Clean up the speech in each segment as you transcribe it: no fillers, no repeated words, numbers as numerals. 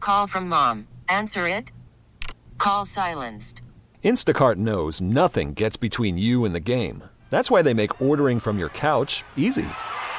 call from mom. Answer it. Call silenced. Instacart knows nothing gets between you and the game. That's why they make ordering from your couch easy.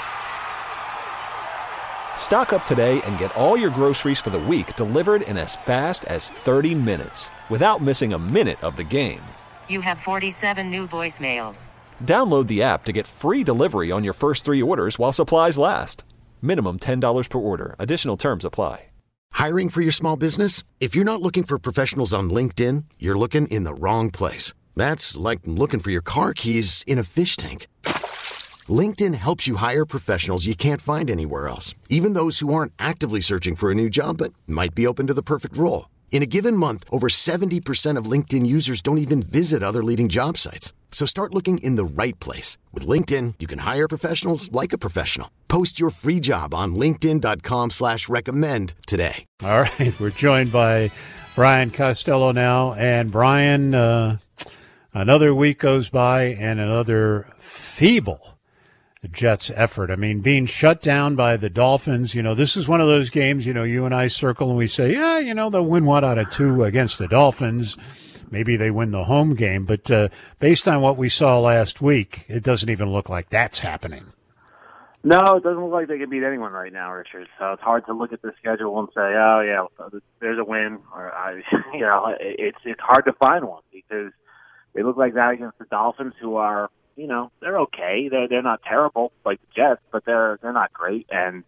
Stock up today and get all your groceries for the week delivered in as fast as 30 minutes without missing a minute of the game. You have 47 new voicemails. Download the app to get free delivery on your first 3 orders while supplies last. Minimum $10 per order. Additional terms apply. Hiring for your small business? If you're not looking for professionals on LinkedIn, you're looking in the wrong place. That's like looking for your car keys in a fish tank. LinkedIn helps you hire professionals you can't find anywhere else, even those who aren't actively searching for a new job but might be open to the perfect role. In a given month, over 70% of LinkedIn users don't even visit other leading job sites. So start looking in the right place. With LinkedIn, you can hire professionals like a professional. Post your free job on linkedin.com/recommend today. All right, we're joined by Brian Costello now. And Brian, another week goes by and another feeble Jets effort. I mean, being shut down by the Dolphins, this is one of those games, you and I circle and we say, yeah, they'll win 1 out of 2 against the Dolphins. Maybe they win the home game. But based on what we saw last week, it doesn't even look like that's happening. No, it doesn't look like they can beat anyone right now, Richard. So it's hard to look at the schedule and say, oh, yeah, there's a win. Or, it's hard to find one because they look like that against the Dolphins, who are, they're okay. They're not terrible like the Jets, but they're not great. And,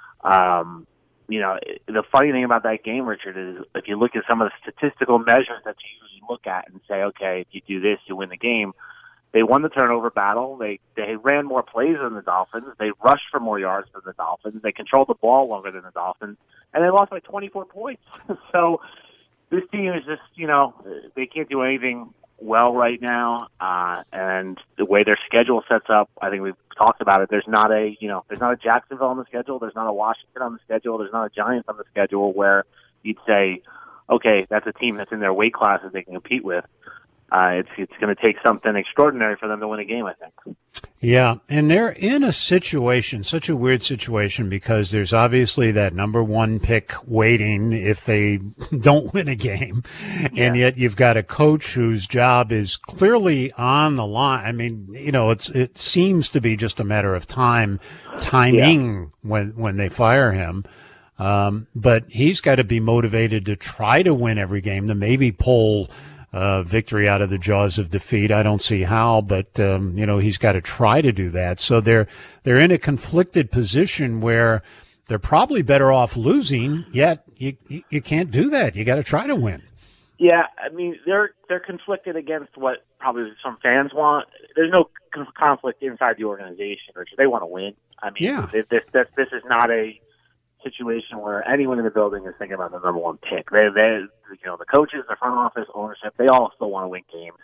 the funny thing about that game, Richard, is if you look at some of the statistical measures that you usually look at and say, okay, if you do this, you win the game. They won the turnover battle. They ran more plays than the Dolphins. They rushed for more yards than the Dolphins. They controlled the ball longer than the Dolphins. And they lost by 24 points. So this team is just, they can't do anything well right now, and the way their schedule sets up, I think we've talked about it. There's not a Jacksonville on the schedule. There's not a Washington on the schedule. There's not a Giants on the schedule where you'd say, okay, that's a team that's in their weight class that they can compete with. It's going to take something extraordinary for them to win a game, I think. Yeah, and they're in a situation, such a weird situation, because there's obviously that number 1 pick waiting if they don't win a game. Yeah. And yet you've got a coach whose job is clearly on the line. I mean, it seems to be just a matter of timing when they fire him. But he's got to be motivated to try to win every game, to maybe pull victory out of the jaws of defeat. I don't see how, but he's got to try to do that. So they're in a conflicted position where they're probably better off losing, yet you can't do that. You got to try to win. Yeah, I mean, they're conflicted against what probably some fans want. There's no conflict inside the organization, Richard. They want to win. I mean, yeah. This is not a situation where anyone in the building is thinking about the number 1 pick. They the coaches, the front office, ownership, they all still want to win games.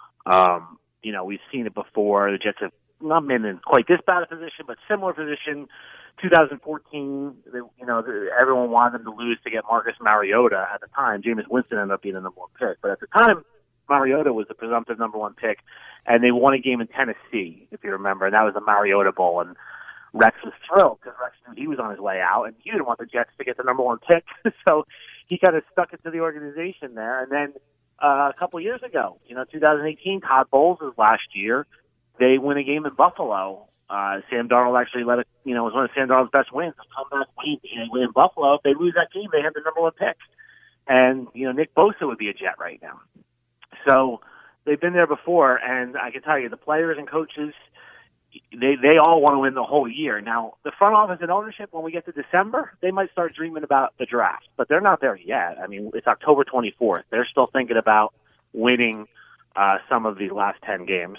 We've seen it before. The Jets have not been in quite this bad a position, but similar position. 2014, everyone wanted them to lose to get Marcus Mariota at the time. Jameis Winston ended up being the number 1 pick, but at the time, Mariota was the presumptive number 1 pick, and they won a game in Tennessee, if you remember, and that was the Mariota Bowl, and Rex was thrilled because Rex knew he was on his way out, and he didn't want the Jets to get the number 1 pick. So he kind of stuck it to the organization there. And then a couple years ago, 2018, Todd Bowles' last year, they win a game in Buffalo. Sam Darnold actually was one of Sam Darnold's best wins. Comeback win in Buffalo. If they lose that game, they have the number 1 pick. And, Nick Bosa would be a Jet right now. So they've been there before, and I can tell you, the players and coaches, they all want to win the whole year. Now, the front office and ownership, when we get to December, they might start dreaming about the draft, but they're not there yet. I mean, it's October 24th. They're still thinking about winning some of these last 10 games.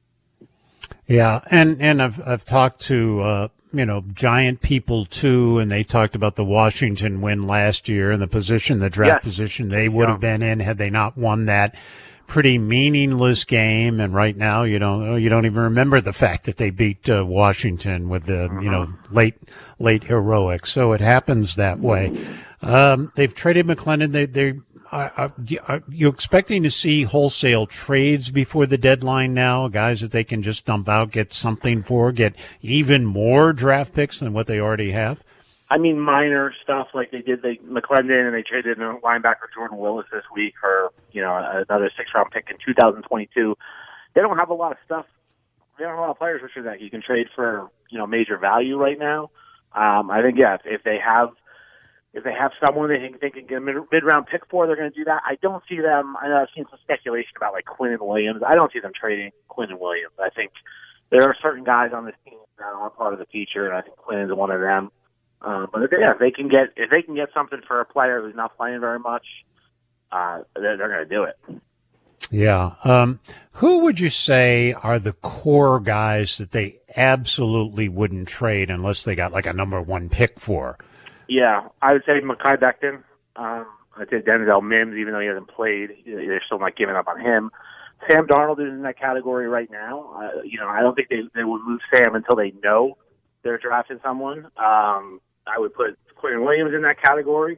Yeah, and I've talked to Giant people too, and they talked about the Washington win last year and the draft position they would have been in had they not won that pretty meaningless game. And right now, you don't even remember the fact that they beat Washington with the late heroics. So it happens that way. They've traded McLendon. Are you expecting to see wholesale trades before the deadline now? Guys that they can just dump out, get something for, get even more draft picks than what they already have? I mean, minor stuff like McClendon, and they traded a linebacker Jordan Willis this week for, another 6th-round pick in 2022. They don't have a lot of stuff. They don't have a lot of players, Richard, that you can trade for, major value right now. I think, if they have someone they think they can get a mid-round pick for, they're going to do that. I don't see them. I know I've seen some speculation about like Quinnen Williams. I don't see them trading Quinnen Williams. I think there are certain guys on this team that are part of the future, and I think Quinnen's one of them. But if they can get something for a player who's not playing very much, they're going to do it. Yeah. Who would you say are the core guys that they absolutely wouldn't trade unless they got like a number 1 pick for? Yeah, I would say Mekhi Becton. I'd say Denzel Mims, even though he hasn't played, they're still not giving up on him. Sam Darnold is in that category right now. I don't think they would move Sam until they know they're drafting someone. I would put Quinnen Williams in that category.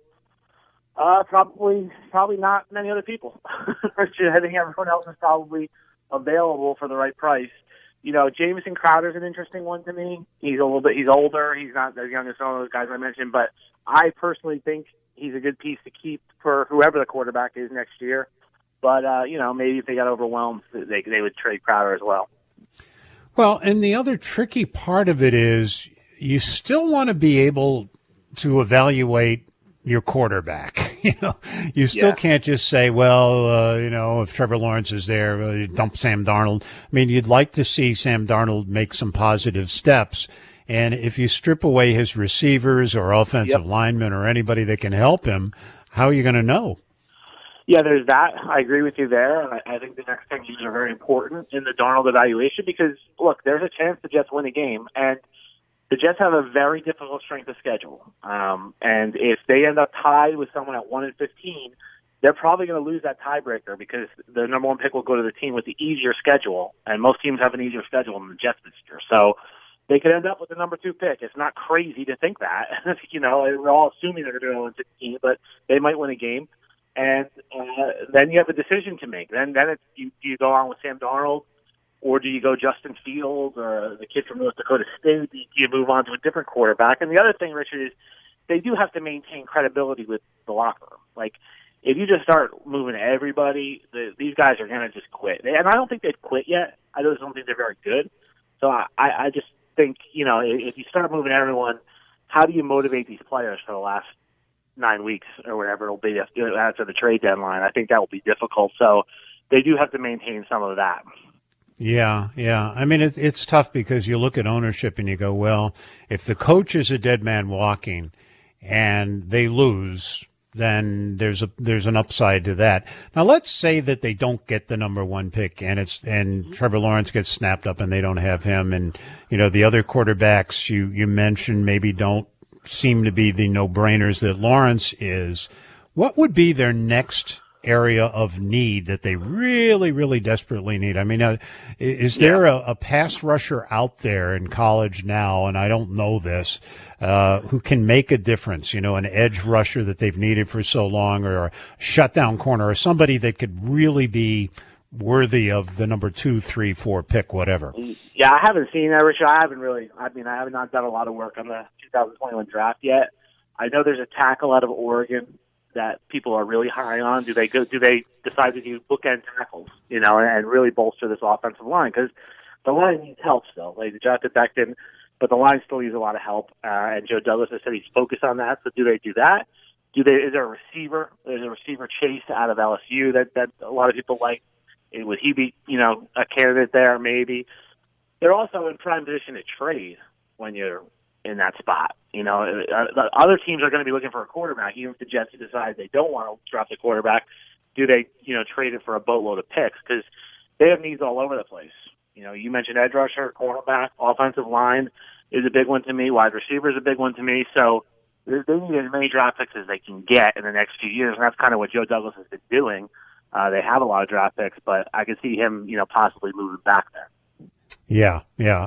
Probably not many other people. I think everyone else is probably available for the right price. Jamison Crowder's an interesting one to me. He's older. He's not as young as some of those guys I mentioned, but I personally think he's a good piece to keep for whoever the quarterback is next year. But, maybe if they got overwhelmed, they would trade Crowder as well. Well, and the other tricky part of it is you still want to be able to evaluate your quarterback. You still can't just say, well, if Trevor Lawrence is there, dump Sam Darnold. I mean, you'd like to see Sam Darnold make some positive steps. And if you strip away his receivers or offensive linemen or anybody that can help him, how are you going to know? Yeah, there's that. I agree with you there. And I think the next 10 years are very important in the Darnold evaluation because, look, there's a chance the Jets win a game. And the Jets have a very difficult strength of schedule. And if they end up tied with someone at 1-15, they're probably going to lose that tiebreaker because the number 1 pick will go to the team with the easier schedule. And most teams have an easier schedule than the Jets this year. So they could end up with the number 2 pick. It's not crazy to think that. We're all assuming they're going to go 1-15, but they might win a game. And then you have a decision to make. Then it's, do you go on with Sam Darnold, or do you go Justin Fields or the kid from North Dakota State? Do you move on to a different quarterback? And the other thing, Richard, is they do have to maintain credibility with the locker room. Like, if you just start moving everybody, these guys are going to just quit. And I don't think they've quit yet. I just don't think they're very good. So I just think, if you start moving everyone, how do you motivate these players for the last 9 weeks or whatever it'll be after the trade deadline? I think that will be difficult. So they do have to maintain some of that. Yeah. I mean, it's tough because you look at ownership and you go, well, if the coach is a dead man walking and they lose, then there's an upside to that. Now, let's say that they don't get the number 1 pick and Trevor Lawrence gets snapped up and they don't have him, and the other quarterbacks you mentioned maybe don't seem to be the no-brainers that Lawrence is. What would be their next area of need that they really, really desperately need? I mean, is there a pass rusher out there in college now, and I don't know this, who can make a difference, an edge rusher that they've needed for so long, or a shutdown corner, or somebody that could really be worthy of the number 2, 3, 4 pick, whatever? Yeah, I haven't seen that, Richard. I have not done a lot of work on the 2021 draft yet. I know there's a tackle out of Oregon that people are really high on. Do they decide to do bookend tackles, and really bolster this offensive line? Because the line needs help still. They drafted Becton, but the line still needs a lot of help. And Joe Douglas has said he's focused on that. So do they do that? Is there a receiver? There's a receiver Chase out of LSU that a lot of people like. Would he be, a candidate there? Maybe. They're also in prime position to trade when you're in that spot. The other teams are going to be looking for a quarterback. Even if the Jets decide they don't want to draft a quarterback, do they, trade it for a boatload of picks? Because they have needs all over the place. You mentioned edge rusher, cornerback, offensive line is a big one to me. Wide receiver is a big one to me. So they need as many draft picks as they can get in the next few years, and that's kind of what Joe Douglas has been doing. They have a lot of draft picks, but I could see him, possibly moving back there. Yeah,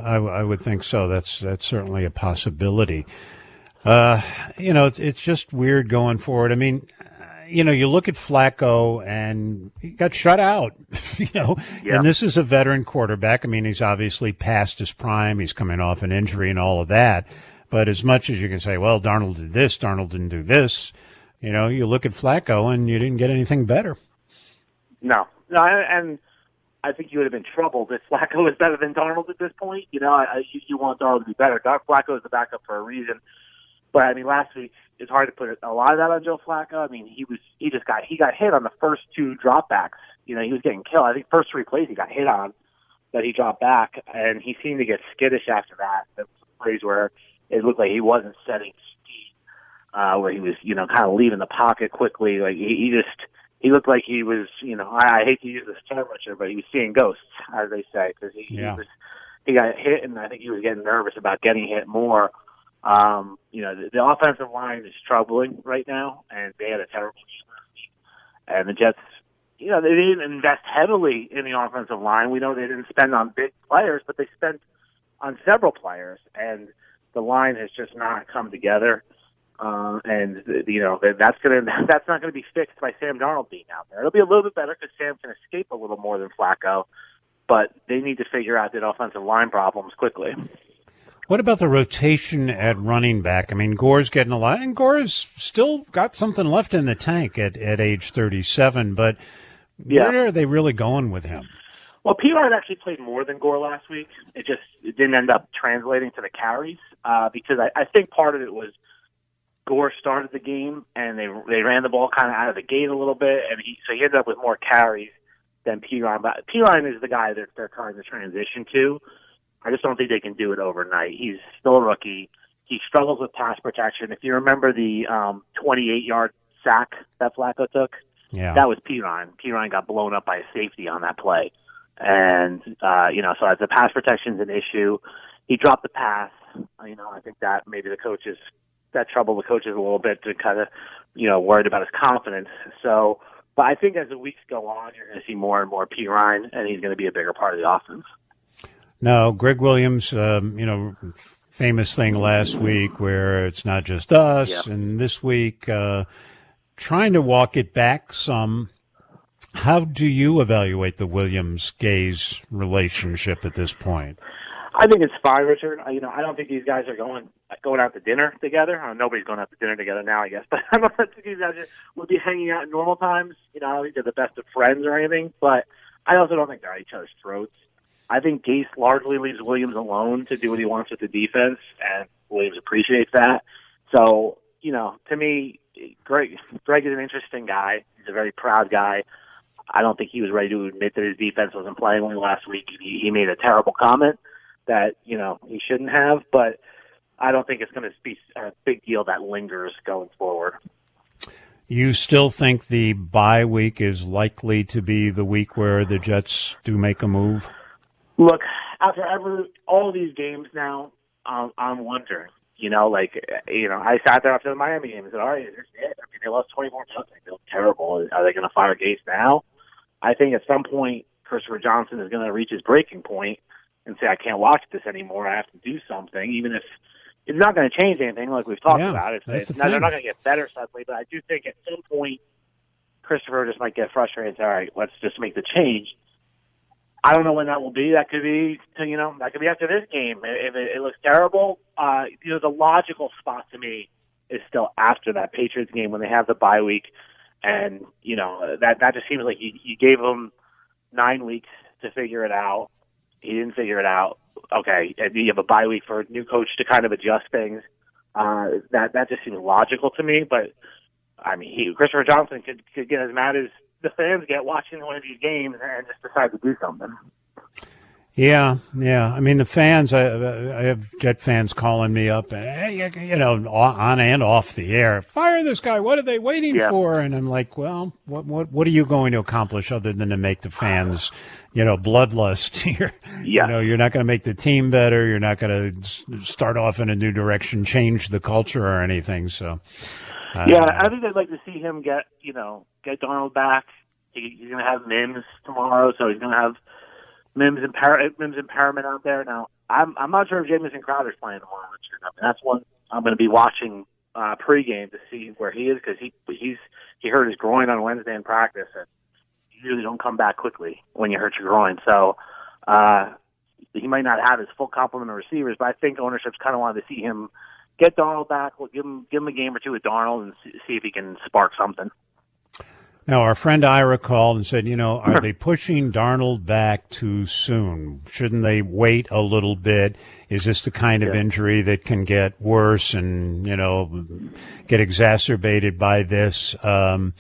I would think so. That's certainly a possibility. It's just weird going forward. I mean, you look at Flacco and he got shut out, and this is a veteran quarterback. I mean, he's obviously past his prime. He's coming off an injury and all of that. But as much as you can say, well, Darnold did this, Darnold didn't do this, you look at Flacco and you didn't get anything better. No, and I think you would have been troubled if Flacco was better than Darnold at this point. You want Darnold to be better. Flacco is the backup for a reason. But I mean, last week it's hard to put a lot of that on Joe Flacco. I mean, he got hit on the first two dropbacks. He was getting killed. I think first three plays he got hit on that he dropped back, and he seemed to get skittish after that. There was some plays where it looked like he wasn't setting speed, where he was kind of leaving the pocket quickly. Like he looked like he was, I hate to use this term, Richard, but he was seeing ghosts, as they say, because he got hit, and I think he was getting nervous about getting hit more. The offensive line is troubling right now, and they had a terrible game last week. And the Jets, they didn't invest heavily in the offensive line. We know they didn't spend on big players, but they spent on several players, and the line has just not come together. And that's not going to be fixed by Sam Darnold being out there. It'll be a little bit better because Sam can escape a little more than Flacco, but they need to figure out that offensive line problems quickly. What about the rotation at running back? I mean, Gore's getting a lot, and Gore's still got something left in the tank at age 37, but where are they really going with him? Well, P-Rod actually played more than Gore last week. It didn't end up translating to the carries because I think part of it was Gore started the game, and they ran the ball kind of out of the gate a little bit, and he ended up with more carries than P-Rod. But P-Rod is the guy that they're trying to transition to. I just don't think they can do it overnight. He's still a rookie. He struggles with pass protection. If you remember the 28-yard sack that Flacco took, that was P-Ryan. P-Ryan got blown up by a safety on that play. And, so as the pass protection's an issue, he dropped the pass. I think that maybe that troubled the coaches a little bit to kind of, worried about his confidence. So, but I think as the weeks go on, you're going to see more and more P-Ryan, and he's going to be a bigger part of the offense. Now, Greg Williams, famous thing last week where it's not just us, and this week trying to walk it back some. How do you evaluate the Williams-Gaze relationship at this point? I think it's fine, Richard. I don't think these guys are going out to dinner together. Nobody's going out to dinner together now, I guess. But I don't think these guys would be hanging out in normal times. I don't think they're the best of friends or anything. But I also don't think they're at each other's throats. I think Gase largely leaves Williams alone to do what he wants with the defense, and Williams appreciates that. So, to me, Greg is an interesting guy. He's a very proud guy. I don't think he was ready to admit that his defense wasn't playing well last week. He made a terrible comment that, he shouldn't have, but I don't think it's going to be a big deal that lingers going forward. You still think the bye week is likely to be the week where the Jets do make a move? Look, after all these games now, I'm wondering. I sat there after the Miami game and said, all right, is this it? I mean, they lost 24 nothing. They look terrible. Are they going to fire Gase now? I think at some point, Christopher Johnson is going to reach his breaking point and say, I can't watch this anymore. I have to do something, even if it's not going to change anything like we've talked about. They're not going to get better suddenly, but I do think at some point, Christopher just might get frustrated and say, all right, let's just make the change. I don't know when that will be. That could be, after this game. If it looks terrible, the logical spot to me is still after that Patriots game when they have the bye week. And, that just seems like you gave him 9 weeks to figure it out. He didn't figure it out. Okay, and you have a bye week for a new coach to kind of adjust things. That just seems logical to me. But, I mean, Christopher Johnson could get as mad as the fans get watching one of these games and just decide to do something. Yeah. I mean, the fans, I have Jet fans calling me up and, hey, on and off the air, fire this guy. What are they waiting for? And I'm like, well, what are you going to accomplish other than to make the fans, bloodlust? You're not going to make the team better. You're not going to start off in a new direction, change the culture or anything. So, I think I'd like to see him get Darnold back. He's going to have Mims tomorrow, so he's going to have Mims and Perriman out there. Now, I'm not sure if Jamison Crowder's playing tomorrow. I mean, that's one I'm going to be watching pregame to see where he is because he hurt his groin on Wednesday in practice, and you usually don't come back quickly when you hurt your groin. So he might not have his full complement of receivers, but I think ownership's kind of wanted to see him get Darnold back. We'll give him a game or two with Darnold and see if he can spark something. Now, our friend Ira called and said, are they pushing Darnold back too soon? Shouldn't they wait a little bit? Is this the kind of injury that can get worse and, get exacerbated by this? And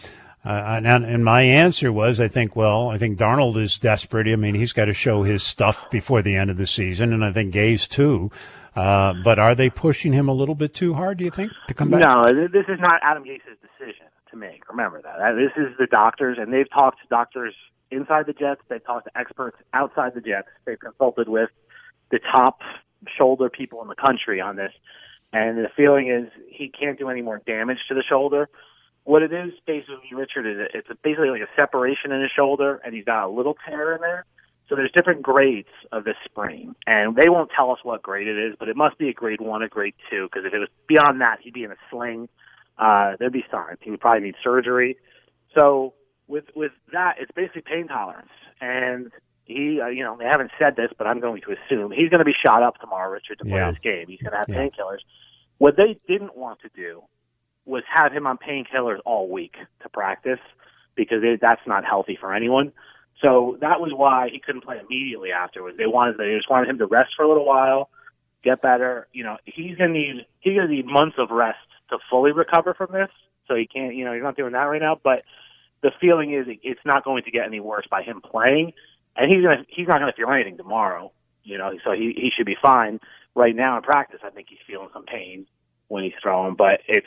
my answer was, I think Darnold is desperate. I mean, he's got to show his stuff before the end of the season, and I think Gase too. But are they pushing him a little bit too hard, do you think, to come back? No, this is not Adam Gase's decision to make. Remember that. This is the doctors, and they've talked to doctors inside the Jets. They've talked to experts outside the Jets. They've consulted with the top shoulder people in the country on this. And the feeling is he can't do any more damage to the shoulder. What it is, basically, Richard, is it's basically like a separation in his shoulder, and he's got a little tear in there. So there's different grades of this sprain, and they won't tell us what grade it is, but it must be a grade 1 or grade 2, because if it was beyond that, he'd be in a sling. There'd be signs. He would probably need surgery. So with that, it's basically pain tolerance. And he, they haven't said this, but I'm going to assume he's going to be shot up tomorrow, Richard, to play this game. He's going to have painkillers. What they didn't want to do was have him on painkillers all week to practice, because that's not healthy for anyone. So that was why he couldn't play immediately afterwards. They just wanted him to rest for a little while, get better. He's gonna need months of rest to fully recover from this. So he can't, he's not doing that right now. But the feeling is it's not going to get any worse by him playing, and he's not gonna feel anything tomorrow. So he should be fine. Right now in practice, I think he's feeling some pain when he's throwing, but it's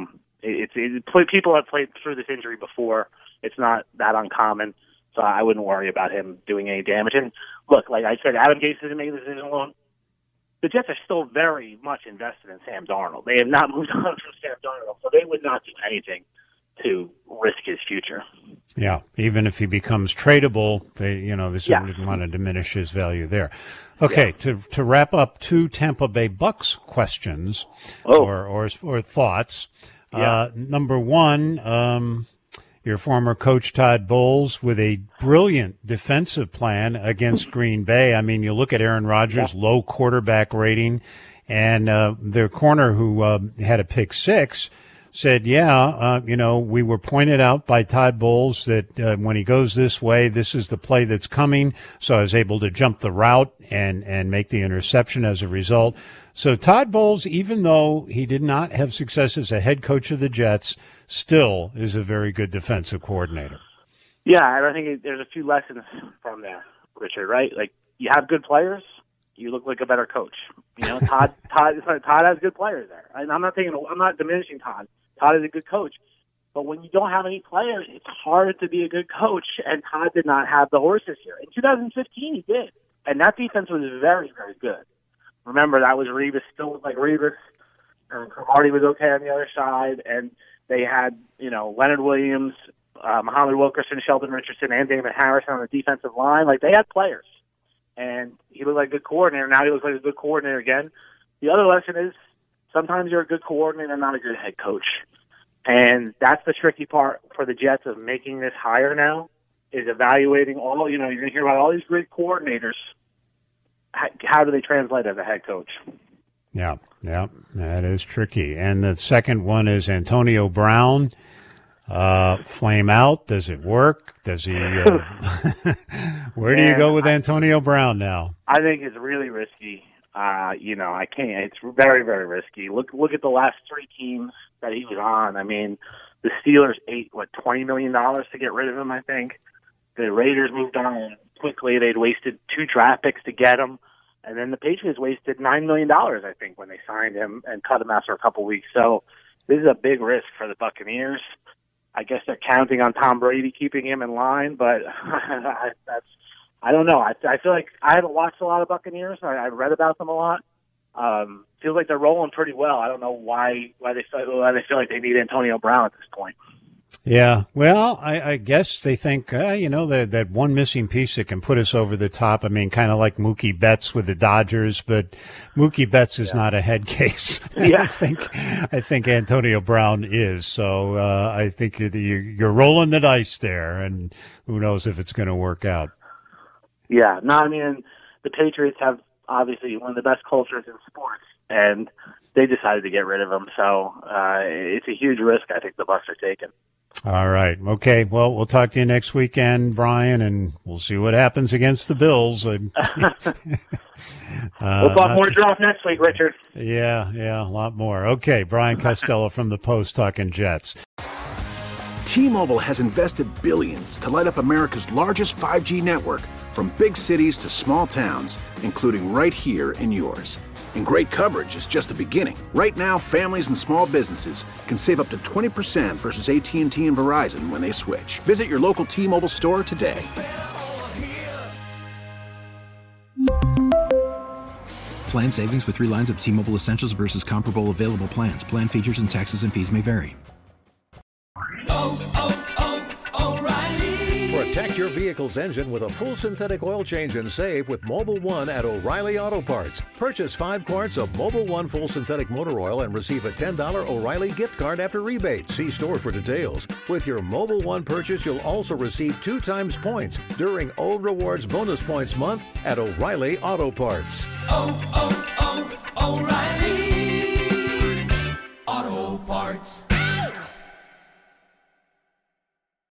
people have played through this injury before. It's not that uncommon. So I wouldn't worry about him doing any damage. And look, like I said, Adam Gase isn't making the decision alone. The Jets are still very much invested in Sam Darnold. They have not moved on from Sam Darnold, so they would not do anything to risk his future. Yeah, even if he becomes tradable, they certainly want to diminish his value there. Okay, to wrap up 2 Tampa Bay Bucks questions or thoughts. Number 1. Your former coach, Todd Bowles, with a brilliant defensive plan against Green Bay. I mean, you look at Aaron Rodgers' low quarterback rating, and their corner who had a pick 6 said, we were pointed out by Todd Bowles that when he goes this way, this is the play that's coming. So I was able to jump the route and make the interception as a result. So Todd Bowles, even though he did not have success as a head coach of the Jets, still is a very good defensive coordinator. Yeah, and I think there's a few lessons from there, Richard, right? Like, you have good players, you look like a better coach. Todd has good players there. And I'm not diminishing Todd. Todd is a good coach. But when you don't have any players, it's hard to be a good coach, and Todd did not have the horses here. In 2015, he did. And that defense was very, very good. Remember, that was Revis, still looked like Revis, and Cromartie was okay on the other side, and they had, Leonard Williams, Muhammad Wilkerson, Sheldon Richardson, and Damon Harrison on the defensive line. Like, they had players. And he looked like a good coordinator. Now he looks like a good coordinator again. The other lesson is sometimes you're a good coordinator and not a good head coach. And that's the tricky part for the Jets of making this hire now, is evaluating all, you're going to hear about all these great coordinators. How do they translate as a head coach? Yeah, that is tricky. And the second one is Antonio Brown. Flame out? Does it work? Does he? Where do you go with Antonio Brown now? I think it's really risky. I can't. It's very, very risky. Look at the last 3 teams that he was on. I mean, the Steelers ate $20 million to get rid of him. I think the Raiders moved on quickly. They'd wasted 2 draft picks to get him, and then the Patriots wasted $9 million. I think when they signed him and cut him after a couple weeks. So this is a big risk for the Buccaneers. I guess they're counting on Tom Brady keeping him in line, but I don't know. I feel like I haven't watched a lot of Buccaneers. I've read about them a lot. Feels like they're rolling pretty well. I don't know why they feel like they need Antonio Brown at this point. Yeah, well, I guess they think, that one missing piece that can put us over the top. I mean, kind of like Mookie Betts with the Dodgers, but Mookie Betts is not a head case. Yeah. I think Antonio Brown is. So I think you're rolling the dice there, and who knows if it's going to work out. Yeah, no, I mean, the Patriots have obviously one of the best cultures in sports, and they decided to get rid of him. So it's a huge risk I think the Bucs are taking. All right. Okay. Well, we'll talk to you next weekend, Brian, and we'll see what happens against the Bills. We'll talk more draft next week, Richard. Yeah, a lot more. Okay. Brian Costello from the Post talking Jets. T-Mobile has invested billions to light up America's largest 5G network, from big cities to small towns, including right here in yours. And great coverage is just the beginning. Right now, families and small businesses can save up to 20% versus AT&T and Verizon when they switch. Visit your local T-Mobile store today. Plan savings with 3 lines of T-Mobile Essentials versus comparable available plans. Plan features and taxes and fees may vary. Protect your vehicle's engine with a full synthetic oil change and save with Mobil 1 at O'Reilly Auto Parts. Purchase 5 quarts of Mobil 1 full synthetic motor oil and receive a $10 O'Reilly gift card after rebate. See store for details. With your Mobil 1 purchase, you'll also receive 2 times points during O Rewards Bonus Points Month at O'Reilly Auto Parts. O'Reilly Auto Parts.